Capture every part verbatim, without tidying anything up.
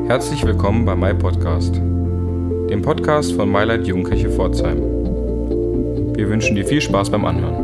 Herzlich willkommen bei MyPodcast, dem Podcast von MyLight Jugendkirche Pforzheim. Wir wünschen dir viel Spaß beim Anhören.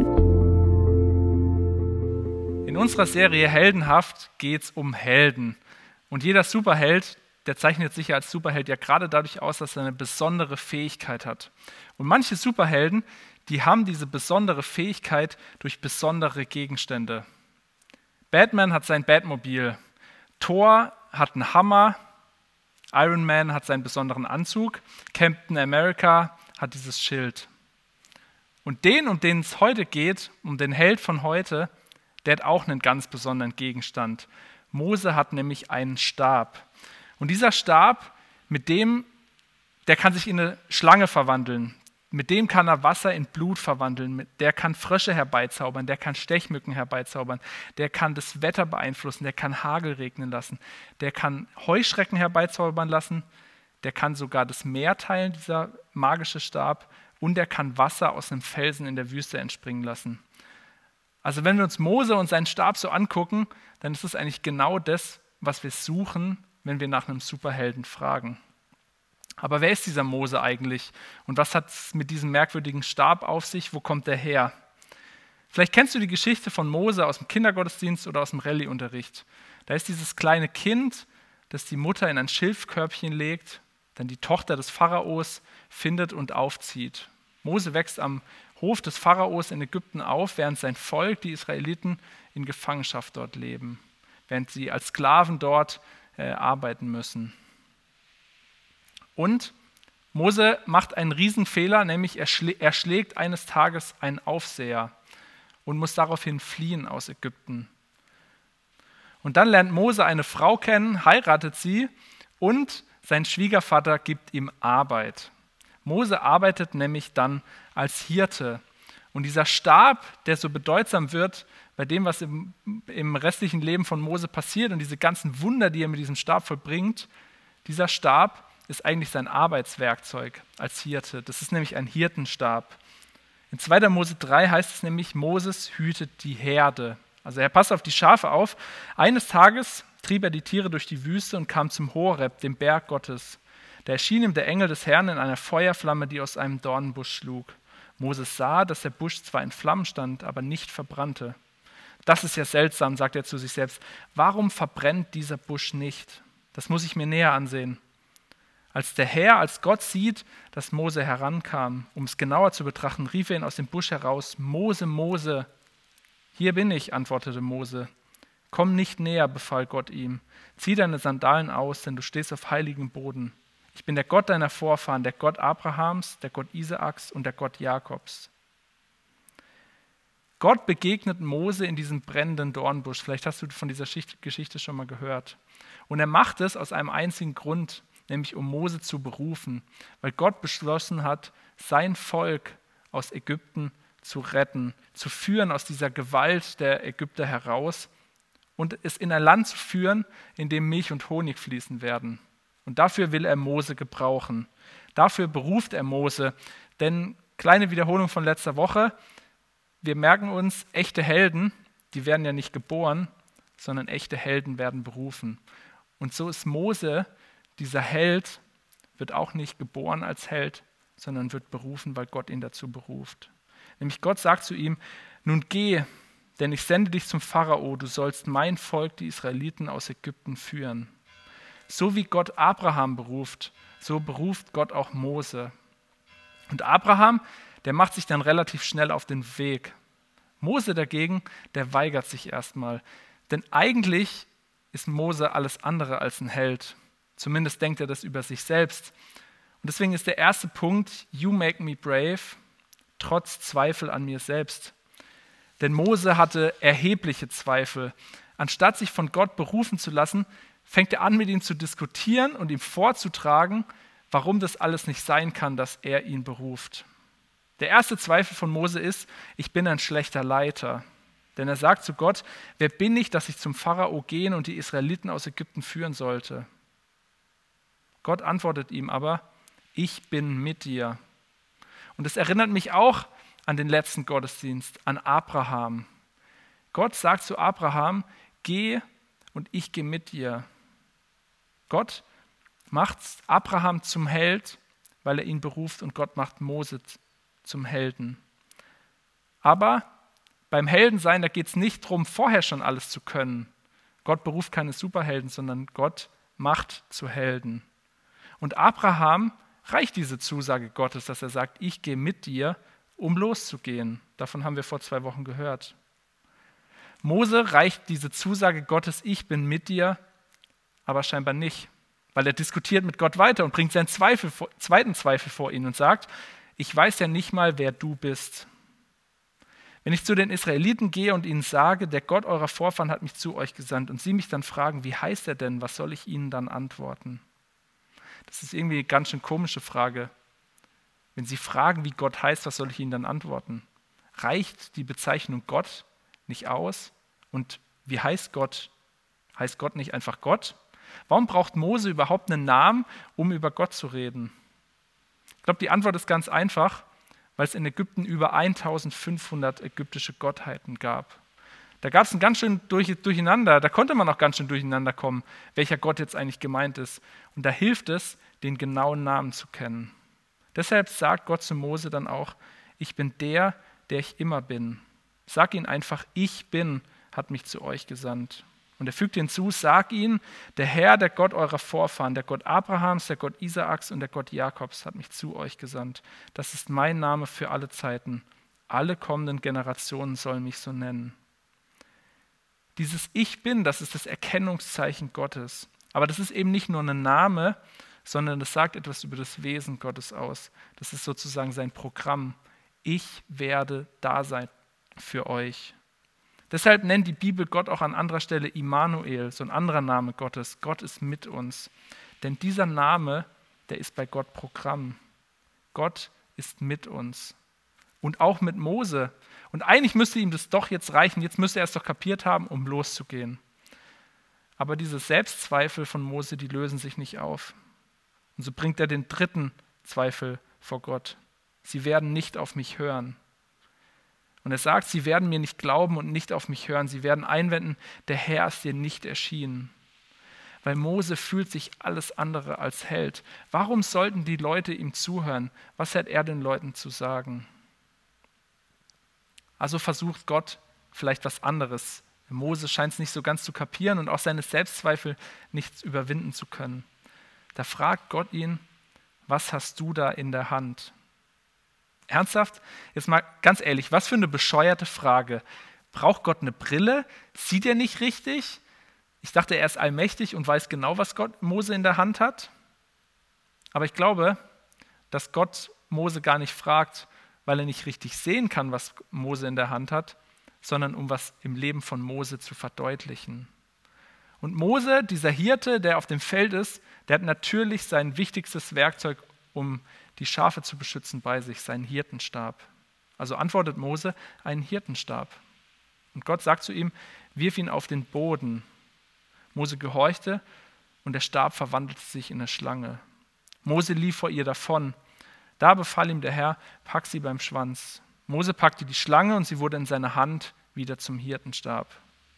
In unserer Serie Heldenhaft geht es um Helden. Und jeder Superheld, der zeichnet sich ja als Superheld ja gerade dadurch aus, dass er eine besondere Fähigkeit hat. Und manche Superhelden, die haben diese besondere Fähigkeit durch besondere Gegenstände. Batman hat sein Batmobil, Thor hat einen Hammer, Iron Man hat seinen besonderen Anzug, Captain America hat dieses Schild. Und den, um den es heute geht, um den Held von heute, der hat auch einen ganz besonderen Gegenstand. Mose hat nämlich einen Stab. Und dieser Stab, mit dem, der kann sich in eine Schlange verwandeln. Mit dem kann er Wasser in Blut verwandeln. Der kann Frösche herbeizaubern, der kann Stechmücken herbeizaubern, der kann das Wetter beeinflussen, der kann Hagel regnen lassen, der kann Heuschrecken herbeizaubern lassen, der kann sogar das Meer teilen, dieser magische Stab, und der kann Wasser aus einem Felsen in der Wüste entspringen lassen. Also wenn wir uns Mose und seinen Stab so angucken, dann ist es eigentlich genau das, was wir suchen, wenn wir nach einem Superhelden fragen. Aber wer ist dieser Mose eigentlich? Und was hat es mit diesem merkwürdigen Stab auf sich? Wo kommt der her? Vielleicht kennst du die Geschichte von Mose aus dem Kindergottesdienst oder aus dem Rallye-Unterricht. Da ist dieses kleine Kind, das die Mutter in ein Schilfkörbchen legt, dann die Tochter des Pharaos findet und aufzieht. Mose wächst am Hof des Pharaos in Ägypten auf, während sein Volk, die Israeliten, in Gefangenschaft dort leben, während sie als Sklaven dort äh, arbeiten müssen. Und Mose macht einen Riesenfehler, nämlich er, schlä- er schlägt eines Tages einen Aufseher und muss daraufhin fliehen aus Ägypten. Und dann lernt Mose eine Frau kennen, heiratet sie und sein Schwiegervater gibt ihm Arbeit. Mose arbeitet nämlich dann als Hirte. Und dieser Stab, der so bedeutsam wird bei dem, was im, im restlichen Leben von Mose passiert und diese ganzen Wunder, die er mit diesem Stab vollbringt, dieser Stab ist eigentlich sein Arbeitswerkzeug als Hirte. Das ist nämlich ein Hirtenstab. In zweiter Mose drei heißt es nämlich, Moses hütet die Herde. Also er passt auf die Schafe auf. Eines Tages trieb er die Tiere durch die Wüste und kam zum Horeb, dem Berg Gottes. Da erschien ihm der Engel des Herrn in einer Feuerflamme, die aus einem Dornenbusch schlug. Moses sah, dass der Busch zwar in Flammen stand, aber nicht verbrannte. Das ist ja seltsam, sagt er zu sich selbst. Warum verbrennt dieser Busch nicht? Das muss ich mir näher ansehen. Als der Herr, als Gott sieht, dass Mose herankam, um es genauer zu betrachten, rief er ihn aus dem Busch heraus: Mose, Mose. Hier bin ich, antwortete Mose. Komm nicht näher, befahl Gott ihm. Zieh deine Sandalen aus, denn du stehst auf heiligem Boden. Ich bin der Gott deiner Vorfahren, der Gott Abrahams, der Gott Isaaks und der Gott Jakobs. Gott begegnet Mose in diesem brennenden Dornbusch. Vielleicht hast du von dieser Geschichte schon mal gehört. Und er macht es aus einem einzigen Grund, nämlich um Mose zu berufen, weil Gott beschlossen hat, sein Volk aus Ägypten zu retten, zu führen aus dieser Gewalt der Ägypter heraus und es in ein Land zu führen, in dem Milch und Honig fließen werden. Und dafür will er Mose gebrauchen. Dafür beruft er Mose. Denn, kleine Wiederholung von letzter Woche, wir merken uns, echte Helden, die werden ja nicht geboren, sondern echte Helden werden berufen. Und so ist Mose, dieser Held, wird auch nicht geboren als Held, sondern wird berufen, weil Gott ihn dazu beruft. Nämlich Gott sagt zu ihm: Nun geh, denn ich sende dich zum Pharao, du sollst mein Volk, die Israeliten, aus Ägypten führen. So wie Gott Abraham beruft, so beruft Gott auch Mose. Und Abraham, der macht sich dann relativ schnell auf den Weg. Mose dagegen, der weigert sich erstmal. Denn eigentlich ist Mose alles andere als ein Held. Zumindest denkt er das über sich selbst. Und deswegen ist der erste Punkt: You make me brave, trotz Zweifel an mir selbst. Denn Mose hatte erhebliche Zweifel. Anstatt sich von Gott berufen zu lassen, fängt er an, mit ihm zu diskutieren und ihm vorzutragen, warum das alles nicht sein kann, dass er ihn beruft. Der erste Zweifel von Mose ist: Ich bin ein schlechter Leiter. Denn er sagt zu Gott: Wer bin ich, dass ich zum Pharao gehen und die Israeliten aus Ägypten führen sollte? Gott antwortet ihm aber: Ich bin mit dir. Und es erinnert mich auch an den letzten Gottesdienst, an Abraham. Gott sagt zu Abraham: Geh und ich gehe mit dir. Gott macht Abraham zum Held, weil er ihn beruft, und Gott macht Mose zum Helden. Aber beim Heldensein, da geht es nicht darum, vorher schon alles zu können. Gott beruft keine Superhelden, sondern Gott macht zu Helden. Und Abraham reicht diese Zusage Gottes, dass er sagt, ich gehe mit dir, um loszugehen. Davon haben wir vor zwei Wochen gehört. Mose reicht diese Zusage Gottes, ich bin mit dir, aber scheinbar nicht, weil er diskutiert mit Gott weiter und bringt seinen Zweifel, zweiten Zweifel vor ihn und sagt, ich weiß ja nicht mal, wer du bist. Wenn ich zu den Israeliten gehe und ihnen sage, der Gott eurer Vorfahren hat mich zu euch gesandt, und sie mich dann fragen, wie heißt er denn, was soll ich ihnen dann antworten? Das ist irgendwie eine ganz schön komische Frage. Wenn sie fragen, wie Gott heißt, was soll ich ihnen dann antworten? Reicht die Bezeichnung Gott nicht aus? Und wie heißt Gott? Heißt Gott nicht einfach Gott? Warum braucht Mose überhaupt einen Namen, um über Gott zu reden? Ich glaube, die Antwort ist ganz einfach, weil es in Ägypten über eintausendfünfhundert ägyptische Gottheiten gab. Da gab es ein ganz schön Durcheinander, da konnte man auch ganz schön durcheinander kommen, welcher Gott jetzt eigentlich gemeint ist. Und da hilft es, den genauen Namen zu kennen. Deshalb sagt Gott zu Mose dann auch, ich bin der, der ich immer bin. Sag ihnen einfach, ich bin, hat mich zu euch gesandt. Und er fügt hinzu, sag ihnen, der Herr, der Gott eurer Vorfahren, der Gott Abrahams, der Gott Isaaks und der Gott Jakobs hat mich zu euch gesandt. Das ist mein Name für alle Zeiten. Alle kommenden Generationen sollen mich so nennen. Dieses Ich bin, das ist das Erkennungszeichen Gottes. Aber das ist eben nicht nur ein Name, sondern das sagt etwas über das Wesen Gottes aus. Das ist sozusagen sein Programm. Ich werde da sein für euch. Deshalb nennt die Bibel Gott auch an anderer Stelle Immanuel, so ein anderer Name Gottes. Gott ist mit uns. Denn dieser Name, der ist bei Gott Programm. Gott ist mit uns. Und auch mit Mose. Und eigentlich müsste ihm das doch jetzt reichen. Jetzt müsste er es doch kapiert haben, um loszugehen. Aber diese Selbstzweifel von Mose, die lösen sich nicht auf. Und so bringt er den dritten Zweifel vor Gott. Sie werden nicht auf mich hören. Und er sagt, sie werden mir nicht glauben und nicht auf mich hören. Sie werden einwenden, der Herr ist dir nicht erschienen. Weil Mose fühlt sich alles andere als Held. Warum sollten die Leute ihm zuhören? Was hat er den Leuten zu sagen? Also versucht Gott vielleicht was anderes. Mose scheint es nicht so ganz zu kapieren und auch seine Selbstzweifel nicht überwinden zu können. Da fragt Gott ihn, was hast du da in der Hand? Ernsthaft? Jetzt mal ganz ehrlich, was für eine bescheuerte Frage. Braucht Gott eine Brille? Sieht er nicht richtig? Ich dachte, er ist allmächtig und weiß genau, was Gott Mose in der Hand hat. Aber ich glaube, dass Gott Mose gar nicht fragt, weil er nicht richtig sehen kann, was Mose in der Hand hat, sondern um was im Leben von Mose zu verdeutlichen. Und Mose, dieser Hirte, der auf dem Feld ist, der hat natürlich sein wichtigstes Werkzeug, um die Schafe zu beschützen, bei sich, seinen Hirtenstab. Also antwortet Mose, einen Hirtenstab. Und Gott sagt zu ihm, wirf ihn auf den Boden. Mose gehorchte und der Stab verwandelte sich in eine Schlange. Mose lief vor ihr davon. Da befahl ihm der Herr, pack sie beim Schwanz. Mose packte die Schlange und sie wurde in seiner Hand wieder zum Hirtenstab.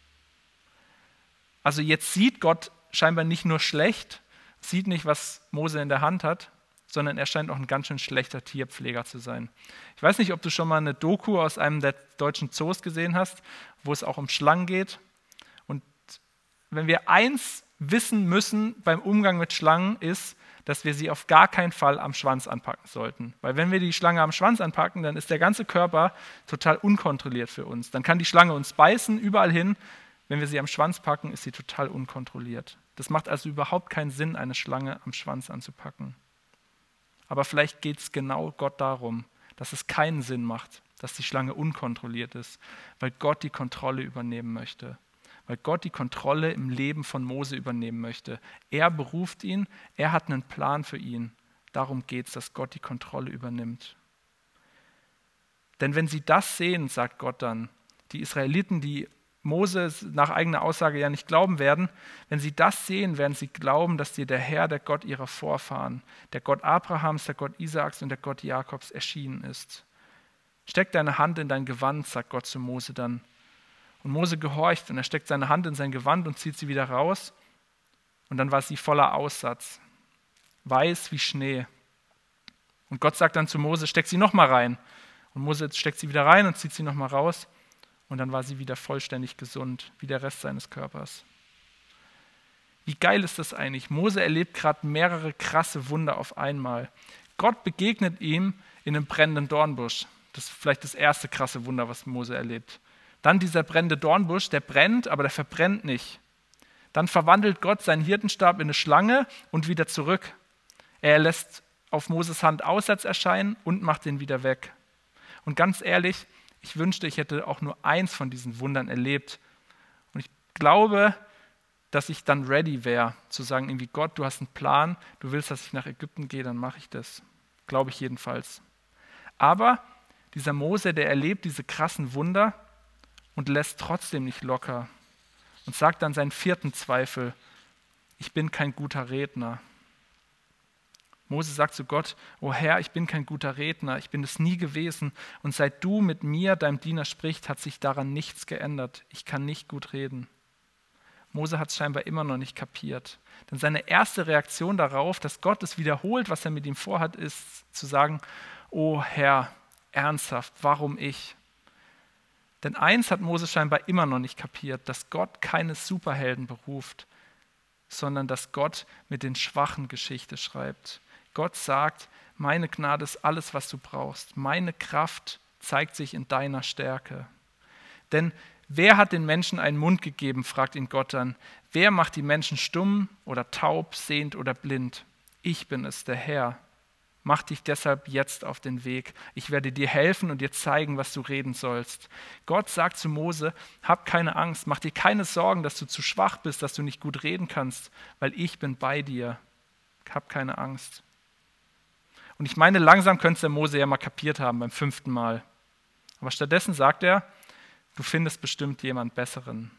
Also jetzt sieht Gott scheinbar nicht nur schlecht, sieht nicht, was Mose in der Hand hat, sondern er scheint auch ein ganz schön schlechter Tierpfleger zu sein. Ich weiß nicht, ob du schon mal eine Doku aus einem der deutschen Zoos gesehen hast, wo es auch um Schlangen geht. Und wenn wir eins wissen müssen beim Umgang mit Schlangen, ist, dass wir sie auf gar keinen Fall am Schwanz anpacken sollten. Weil wenn wir die Schlange am Schwanz anpacken, dann ist der ganze Körper total unkontrolliert für uns. Dann kann die Schlange uns beißen, überall hin. Wenn wir sie am Schwanz packen, ist sie total unkontrolliert. Das macht also überhaupt keinen Sinn, eine Schlange am Schwanz anzupacken. Aber vielleicht geht es genau Gott darum, dass es keinen Sinn macht, dass die Schlange unkontrolliert ist, weil Gott die Kontrolle übernehmen möchte. Weil Gott die Kontrolle im Leben von Mose übernehmen möchte. Er beruft ihn, er hat einen Plan für ihn. Darum geht es, dass Gott die Kontrolle übernimmt. Denn wenn sie das sehen, sagt Gott dann, die Israeliten, die Mose nach eigener Aussage ja nicht glauben werden, wenn sie das sehen, werden sie glauben, dass dir der Herr, der Gott ihrer Vorfahren, der Gott Abrahams, der Gott Isaaks und der Gott Jakobs erschienen ist. Steck deine Hand in dein Gewand, sagt Gott zu Mose dann. Und Mose gehorcht und er steckt seine Hand in sein Gewand und zieht sie wieder raus. Und dann war sie voller Aussatz. weiß wie Schnee. Und Gott sagt dann zu Mose, steck sie nochmal rein. Und Mose steckt sie wieder rein und zieht sie nochmal raus. Und dann war sie wieder vollständig gesund, wie der Rest seines Körpers. Wie geil ist das eigentlich? Mose erlebt gerade mehrere krasse Wunder auf einmal. Gott begegnet ihm in einem brennenden Dornbusch. Das ist vielleicht das erste krasse Wunder, was Mose erlebt. Dann dieser brennende Dornbusch, der brennt, aber der verbrennt nicht. Dann verwandelt Gott seinen Hirtenstab in eine Schlange und wieder zurück. Er lässt auf Moses Hand Aussatz erscheinen und macht ihn wieder weg. Und ganz ehrlich, ich wünschte, ich hätte auch nur eins von diesen Wundern erlebt. Und ich glaube, dass ich dann ready wäre, zu sagen, irgendwie Gott, du hast einen Plan, du willst, dass ich nach Ägypten gehe, dann mache ich das. Glaube ich jedenfalls. Aber dieser Mose, der erlebt diese krassen Wunder und lässt trotzdem nicht locker und sagt dann seinen vierten Zweifel, ich bin kein guter Redner. Mose sagt zu Gott, o Herr, ich bin kein guter Redner, ich bin es nie gewesen und seit du mit mir, deinem Diener, sprichst, hat sich daran nichts geändert. Ich kann nicht gut reden. Mose hat es scheinbar immer noch nicht kapiert. Denn seine erste Reaktion darauf, dass Gott es wiederholt, was er mit ihm vorhat, ist zu sagen, o Herr, ernsthaft, warum ich? Denn eins hat Mose scheinbar immer noch nicht kapiert, dass Gott keine Superhelden beruft, sondern dass Gott mit den Schwachen Geschichte schreibt. Gott sagt, meine Gnade ist alles, was du brauchst. Meine Kraft zeigt sich in deiner Stärke. Denn wer hat den Menschen einen Mund gegeben, fragt ihn Gott dann. Wer macht die Menschen stumm oder taub, sehend oder blind? Ich bin es, der Herr. Mach dich deshalb jetzt auf den Weg. Ich werde dir helfen und dir zeigen, was du reden sollst. Gott sagt zu Mose, hab keine Angst, mach dir keine Sorgen, dass du zu schwach bist, dass du nicht gut reden kannst, weil ich bin bei dir. Hab keine Angst. Und ich meine, langsam könnte der Mose ja mal kapiert haben beim fünften Mal. Aber stattdessen sagt er, du findest bestimmt jemand Besseren.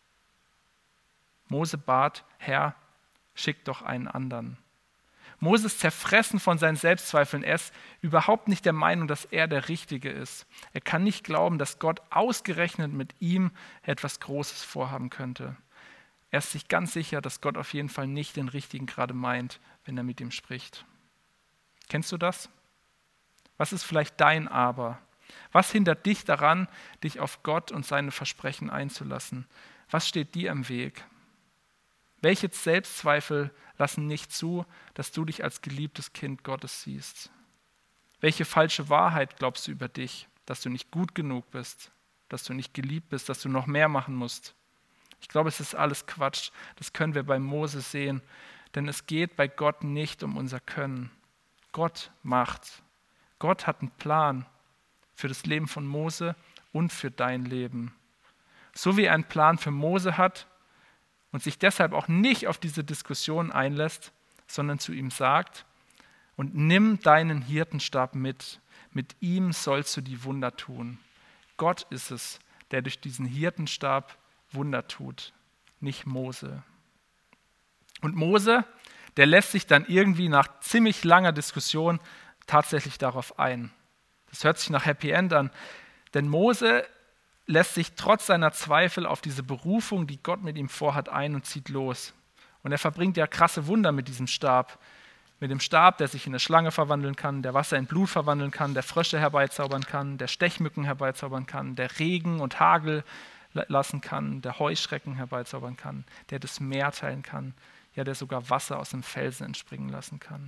Mose bat, Herr, schick doch einen anderen. Mose ist zerfressen von seinen Selbstzweifeln. Er ist überhaupt nicht der Meinung, dass er der Richtige ist. Er kann nicht glauben, dass Gott ausgerechnet mit ihm etwas Großes vorhaben könnte. Er ist sich ganz sicher, dass Gott auf jeden Fall nicht den Richtigen gerade meint, wenn er mit ihm spricht. Kennst du das? Was ist vielleicht dein Aber? Was hindert dich daran, dich auf Gott und seine Versprechen einzulassen? Was steht dir im Weg? Welche Selbstzweifel lassen nicht zu, dass du dich als geliebtes Kind Gottes siehst? Welche falsche Wahrheit glaubst du über dich, dass du nicht gut genug bist, dass du nicht geliebt bist, dass du noch mehr machen musst? Ich glaube, es ist alles Quatsch. Das können wir bei Mose sehen, denn es geht bei Gott nicht um unser Können. Gott macht. Gott hat einen Plan für das Leben von Mose und für dein Leben. So wie er einen Plan für Mose hat und sich deshalb auch nicht auf diese Diskussion einlässt, sondern zu ihm sagt, und nimm deinen Hirtenstab mit, mit ihm sollst du die Wunder tun. Gott ist es, der durch diesen Hirtenstab Wunder tut, nicht Mose. Und Mose, der lässt sich dann irgendwie nach ziemlich langer Diskussion tatsächlich darauf ein. Das hört sich nach Happy End an, denn Mose lässt sich trotz seiner Zweifel auf diese Berufung, die Gott mit ihm vorhat, ein und zieht los. Und er verbringt ja krasse Wunder mit diesem Stab. Mit dem Stab, der sich in eine Schlange verwandeln kann, der Wasser in Blut verwandeln kann, der Frösche herbeizaubern kann, der Stechmücken herbeizaubern kann, der Regen und Hagel lassen kann, der Heuschrecken herbeizaubern kann, der das Meer teilen kann, ja, der sogar Wasser aus dem Felsen entspringen lassen kann.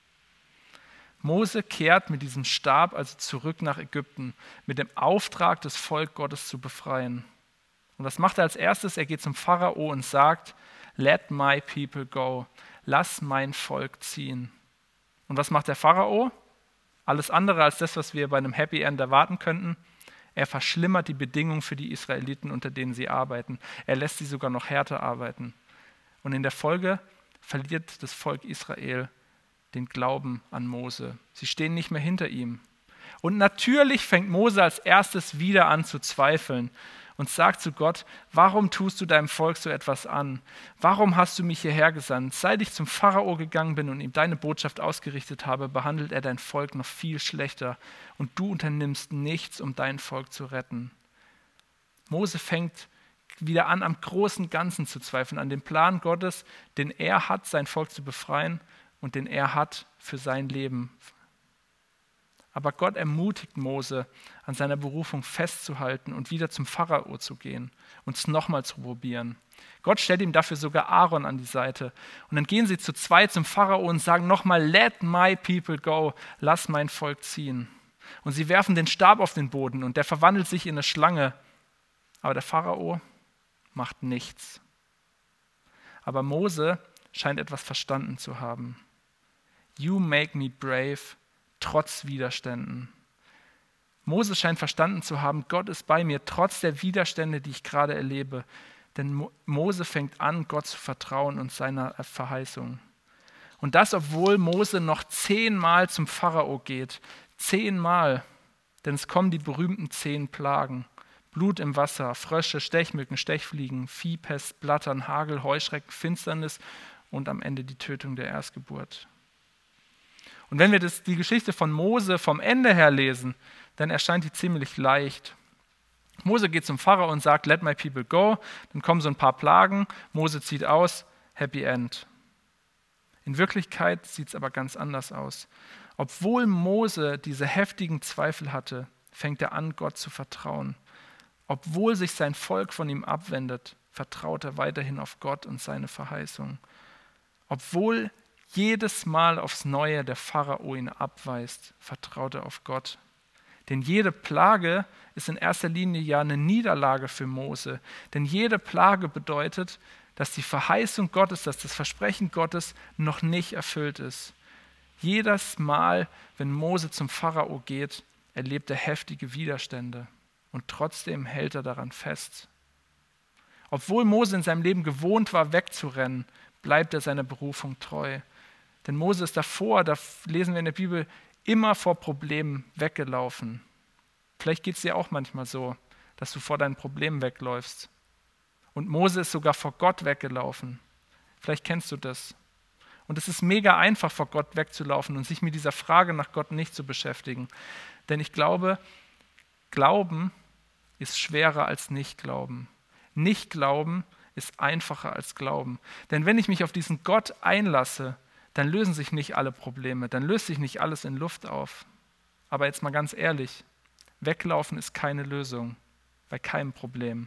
Mose kehrt mit diesem Stab also zurück nach Ägypten, mit dem Auftrag, das Volk Gottes zu befreien. Und was macht er als erstes? Er geht zum Pharao und sagt, let my people go, lass mein Volk ziehen. Und was macht der Pharao? Alles andere als das, was wir bei einem Happy End erwarten könnten. Er verschlimmert die Bedingungen für die Israeliten, unter denen sie arbeiten. Er lässt sie sogar noch härter arbeiten. Und in der Folge verliert das Volk Israel den Glauben an Mose. Sie stehen nicht mehr hinter ihm. Und natürlich fängt Mose als erstes wieder an zu zweifeln und sagt zu Gott, warum tust du deinem Volk so etwas an? Warum hast du mich hierher gesandt? Seit ich zum Pharao gegangen bin und ihm deine Botschaft ausgerichtet habe, behandelt er dein Volk noch viel schlechter und du unternimmst nichts, um dein Volk zu retten. Mose fängt wieder an, am großen Ganzen zu zweifeln, an dem Plan Gottes, den er hat, sein Volk zu befreien, und den er hat für sein Leben. Aber Gott ermutigt Mose, an seiner Berufung festzuhalten und wieder zum Pharao zu gehen und es nochmal zu probieren. Gott stellt ihm dafür sogar Aaron an die Seite. Und dann gehen sie zu zweit zum Pharao und sagen nochmal, let my people go, lass mein Volk ziehen. Und sie werfen den Stab auf den Boden und der verwandelt sich in eine Schlange. Aber der Pharao macht nichts. Aber Mose scheint etwas verstanden zu haben. You make me brave, trotz Widerständen. Mose scheint verstanden zu haben, Gott ist bei mir, trotz der Widerstände, die ich gerade erlebe. Denn Mo- Mose fängt an, Gott zu vertrauen und seiner Verheißung. Und das, obwohl Mose noch zehnmal zum Pharao geht. Zehnmal. Denn es kommen die berühmten zehn Plagen. Blut im Wasser, Frösche, Stechmücken, Stechfliegen, Viehpest, Blattern, Hagel, Heuschrecken, Finsternis und am Ende die Tötung der Erstgeburt. Und wenn wir das, die Geschichte von Mose vom Ende her lesen, dann erscheint die ziemlich leicht. Mose geht zum Pharao und sagt, let my people go. Dann kommen so ein paar Plagen. Mose zieht aus, Happy End. In Wirklichkeit sieht es aber ganz anders aus. Obwohl Mose diese heftigen Zweifel hatte, fängt er an, Gott zu vertrauen. Obwohl sich sein Volk von ihm abwendet, vertraut er weiterhin auf Gott und seine Verheißung. Obwohl jedes Mal aufs Neue der Pharao ihn abweist, vertraut er auf Gott. Denn jede Plage ist in erster Linie ja eine Niederlage für Mose. Denn jede Plage bedeutet, dass die Verheißung Gottes, dass das Versprechen Gottes noch nicht erfüllt ist. Jedes Mal, wenn Mose zum Pharao geht, erlebt er heftige Widerstände. Und trotzdem hält er daran fest. Obwohl Mose in seinem Leben gewohnt war, wegzurennen, bleibt er seiner Berufung treu. Denn Mose ist davor, da lesen wir in der Bibel, immer vor Problemen weggelaufen. Vielleicht geht es dir auch manchmal so, dass du vor deinen Problemen wegläufst. Und Mose ist sogar vor Gott weggelaufen. Vielleicht kennst du das. Und es ist mega einfach, vor Gott wegzulaufen und sich mit dieser Frage nach Gott nicht zu beschäftigen. Denn ich glaube, Glauben ist schwerer als Nicht-Glauben. Nicht-Glauben ist einfacher als Glauben. Denn wenn ich mich auf diesen Gott einlasse, dann lösen sich nicht alle Probleme, dann löst sich nicht alles in Luft auf. Aber jetzt mal ganz ehrlich, weglaufen ist keine Lösung, bei keinem Problem.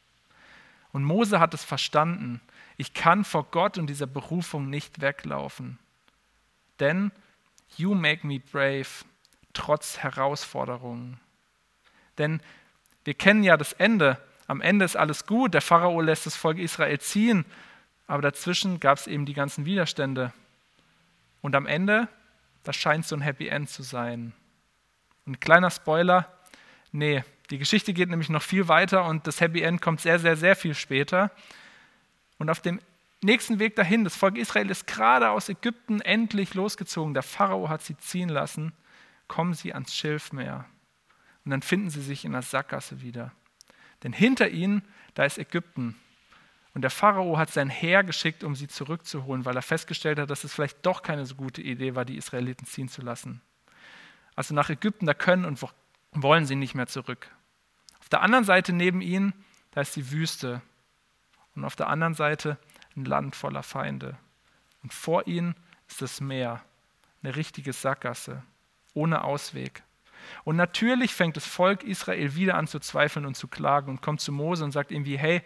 Und Mose hat es verstanden, ich kann vor Gott und dieser Berufung nicht weglaufen. Denn you make me brave, trotz Herausforderungen. Denn wir kennen ja das Ende. Am Ende ist alles gut, der Pharao lässt das Volk Israel ziehen, aber dazwischen gab es eben die ganzen Widerstände. Und am Ende, das scheint so ein Happy End zu sein. Und ein kleiner Spoiler, nee, die Geschichte geht nämlich noch viel weiter und das Happy End kommt sehr, sehr, sehr viel später. Und auf dem nächsten Weg dahin, das Volk Israel ist gerade aus Ägypten endlich losgezogen, der Pharao hat sie ziehen lassen, kommen sie ans Schilfmeer. Und dann finden sie sich in der Sackgasse wieder. Denn hinter ihnen, da ist Ägypten. Und der Pharao hat sein Heer geschickt, um sie zurückzuholen, weil er festgestellt hat, dass es vielleicht doch keine so gute Idee war, die Israeliten ziehen zu lassen. Also nach Ägypten, da können und wollen sie nicht mehr zurück. Auf der anderen Seite neben ihnen, da ist die Wüste. Und auf der anderen Seite ein Land voller Feinde. Und vor ihnen ist das Meer, eine richtige Sackgasse, ohne Ausweg. Und natürlich fängt das Volk Israel wieder an zu zweifeln und zu klagen und kommt zu Mose und sagt irgendwie, hey,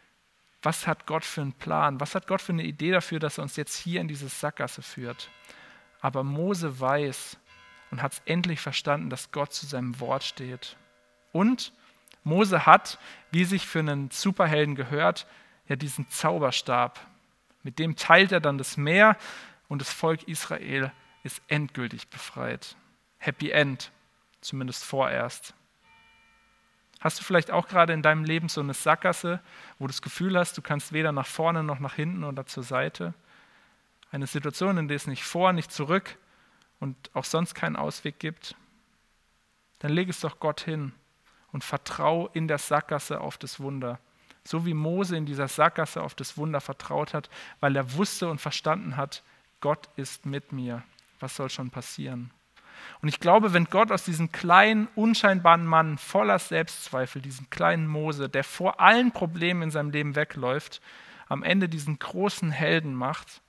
was hat Gott für einen Plan? Was hat Gott für eine Idee dafür, dass er uns jetzt hier in diese Sackgasse führt? Aber Mose weiß und hat es endlich verstanden, dass Gott zu seinem Wort steht. Und Mose hat, wie sich für einen Superhelden gehört, ja diesen Zauberstab. Mit dem teilt er dann das Meer und das Volk Israel ist endgültig befreit. Happy End, zumindest vorerst. Hast du vielleicht auch gerade in deinem Leben so eine Sackgasse, wo du das Gefühl hast, du kannst weder nach vorne noch nach hinten oder zur Seite? Eine Situation, in der es nicht vor, nicht zurück und auch sonst keinen Ausweg gibt? Dann leg es doch Gott hin und vertrau in der Sackgasse auf das Wunder. So wie Mose in dieser Sackgasse auf das Wunder vertraut hat, weil er wusste und verstanden hat, Gott ist mit mir. Was soll schon passieren? Und ich glaube, wenn Gott aus diesem kleinen, unscheinbaren Mann voller Selbstzweifel, diesem kleinen Mose, der vor allen Problemen in seinem Leben wegläuft, am Ende diesen großen Helden macht,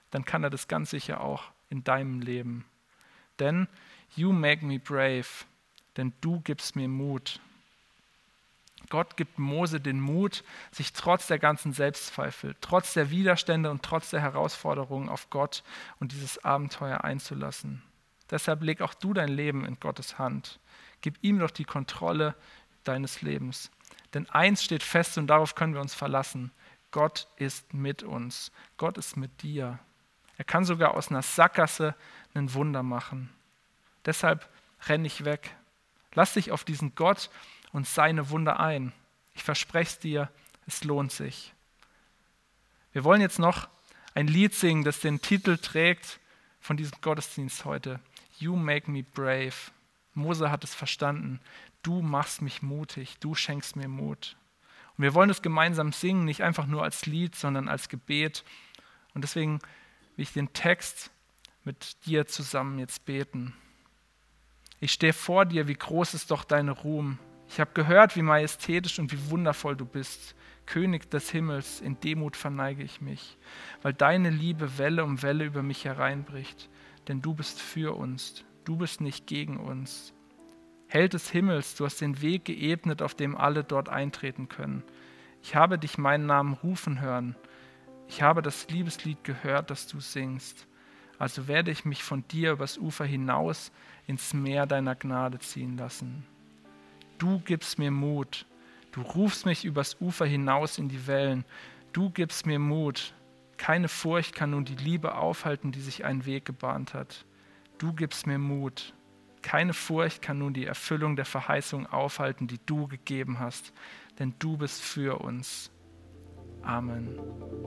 dann kann er das ganz sicher auch in deinem Leben. Denn you make me brave, denn du gibst mir Mut. Gott gibt Mose den Mut, sich trotz der ganzen Selbstzweifel, trotz der Widerstände und trotz der Herausforderungen auf Gott und dieses Abenteuer einzulassen. Deshalb leg auch du dein Leben in Gottes Hand. Gib ihm doch die Kontrolle deines Lebens. Denn eins steht fest und darauf können wir uns verlassen. Gott ist mit uns. Gott ist mit dir. Er kann sogar aus einer Sackgasse ein Wunder machen. Deshalb renn nicht weg. Lass dich auf diesen Gott und seine Wunder ein. Ich verspreche es dir, es lohnt sich. Wir wollen jetzt noch ein Lied singen, das den Titel trägt von diesem Gottesdienst heute. You make me brave. Mose hat es verstanden. Du machst mich mutig, du schenkst mir Mut. Und wir wollen es gemeinsam singen, nicht einfach nur als Lied, sondern als Gebet. Und deswegen will ich den Text mit dir zusammen jetzt beten. Ich stehe vor dir, wie groß ist doch deine Ruhm. Ich habe gehört, wie majestätisch und wie wundervoll du bist. König des Himmels, in Demut verneige ich mich, weil deine Liebe Welle um Welle über mich hereinbricht. Denn du bist für uns, du bist nicht gegen uns. Held des Himmels, du hast den Weg geebnet, auf dem alle dort eintreten können. Ich habe dich meinen Namen rufen hören. Ich habe das Liebeslied gehört, das du singst. Also werde ich mich von dir übers Ufer hinaus ins Meer deiner Gnade ziehen lassen. Du gibst mir Mut. Du rufst mich übers Ufer hinaus in die Wellen. Du gibst mir Mut. Keine Furcht kann nun die Liebe aufhalten, die sich einen Weg gebahnt hat. Du gibst mir Mut. Keine Furcht kann nun die Erfüllung der Verheißung aufhalten, die du gegeben hast. Denn du bist für uns. Amen.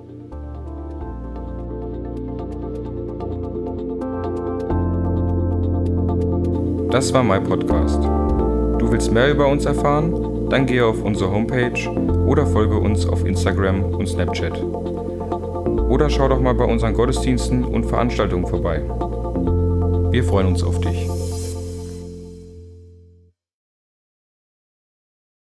Das war mein Podcast. Du willst mehr über uns erfahren? Dann gehe auf unsere Homepage oder folge uns auf Instagram und Snapchat. Oder schau doch mal bei unseren Gottesdiensten und Veranstaltungen vorbei. Wir freuen uns auf dich.